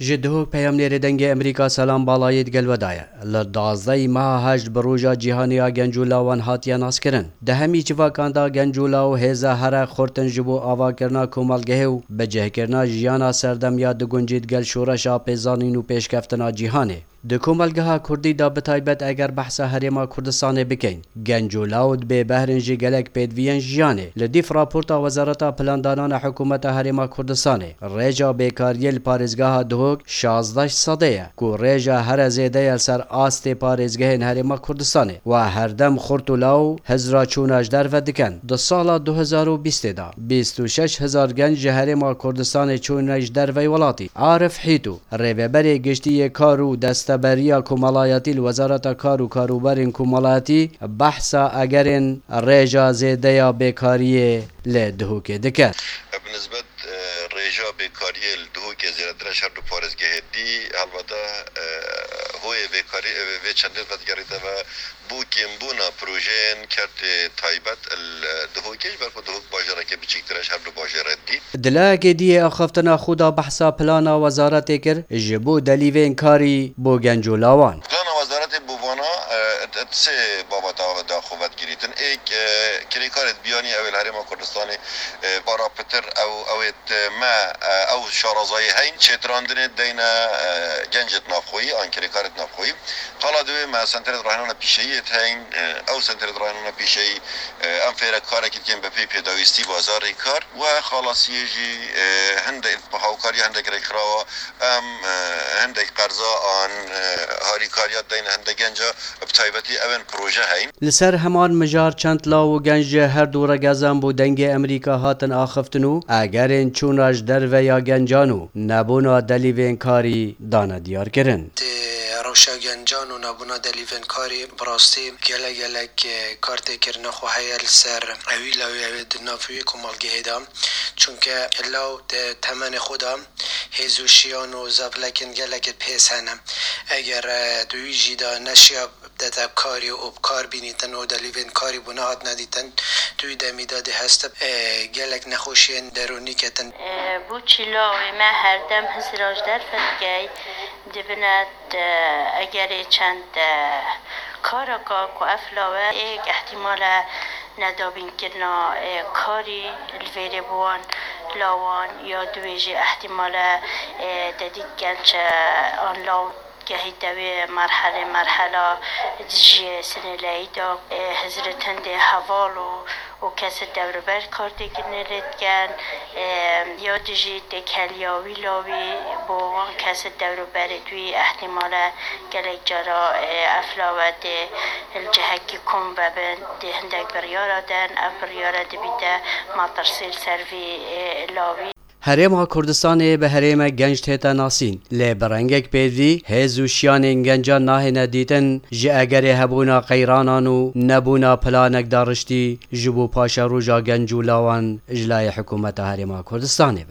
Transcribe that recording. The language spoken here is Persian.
جدهو پیام نیر دنگ امریکا سلام بالایت گلودایه لدازده ماه هشت بروجا جهانیا گنجولاوان هاتیا ناس کرن ده همی چواکاندا گنجولاو هزا هر خورتن جبو آوا کرنا کومالگهو بجه کرنا جیانا سردم یا دگنجید گل شورشا پیزانین و پیشکفتنا جهانه د کوملگها کردی دا بتایبت اگر بحثا هریما کردستان بکن گنجولاود به بهرنجی گلک پیدوین جیانه لدیف راپورتا وزارتا پلاندانان حکومت هریما کردستانه ریجا بیکاریل پارزگاه دهوک 16 صده کو ریجا هر زیده سر آست پارزگاه هریما کردستانه و هر دم خورتولاو هزرا چوناش در ودکن دو سال 2020 دا 26,000 گنج هریما کردستان چوناش در وی ولاتی عارف حیتو ریوبری گشتی کارو دست بریا کومالایاتی وزارت کار و کاروبار کومالایاتی بحثا اگرن ریجا زیده یا بیکاری لدهوک دکر بالنسبه ریجا بیکاری لدهوک زیادتر شهر پارزگاه دی البته هوی بیکاری و چند بدگری و بوکیم بونا پروژه کرد تایبت دهوکش برکو دهوک باجره که بچیکتر شهر باجره دی دلاگه دی اخفتنا خدا بحثا پلانا وزارت کر جبو دلیوین کاری بو گنجولاوان وزارت بوانا سه بابت دا خوبت گیریتن ایک کلیکارت بیانی اول هرما کردستان بارا پتر ما او شارزایی هین چتراندن دینا گنجت نافخویی آن کلیکارت نافخویی حالا دوی ما سنترت راهنان پیشهیت هین او سنترت راهنان پیشهی ام فیره کاره که به پی پیداویستی بازاری کار و خلاصیه جی هنده بحاوکاری هنده کرکراوا ام هنده قرضا آن هاری کاریات دین هنده گنجا بتایبتی اون پروژه هین لسر همان مجار چند لاو گنج هر دور گزم بو دنگ امریکا هاتن آخفتنو اگرین چوناش در و یا گنجانو نبونا دلیوین کاری دانا دیار کرن روشا گنجان و نبونا دلیوین کاری براستی گلک کارت کرنا خو هیل سر اوی دنافوی کمالگه دام چونکه الاو تمن خودم هیزوشیان و زبلکن گلک پیس هنم اگر دوی جیدا نشیا دتاب کاری و کار بینیتن و دلیوین کاری بناهات ندیتن دوی دمیداد هست گلک نخوشین درونی کتن بو چلاوی ما هر دم هزراج در فتگی دبنت اگر چند کارکا کو افلاوه ایک احتمال ندابین کرنا کاری الویره بوان لاوان یا دویجی احتمال ددید گنچ آن لاو گهی دوی مرحله جی سنه لایدا حضرتن ده حوال و کس دور بر کار دیگه کن یا دیجی دکلیاوی لاوی با وان کس دور بر دوی احتمال گلک جرا افلاوه ده الجهکی کن و بند ده هندک بریارا دن بریارا ده بیده مطرسیل سروی لاوی هرما کردستان به هرما گنج تیتا ناسین لی برنگک پیدی هزو شیان گنجا ناه ندیتن جی اگر هبونا قیرانانو نبونا پلانک دارشتی جبو پاشا روژا گنجولاوان اجلای حکومت هرما کردستان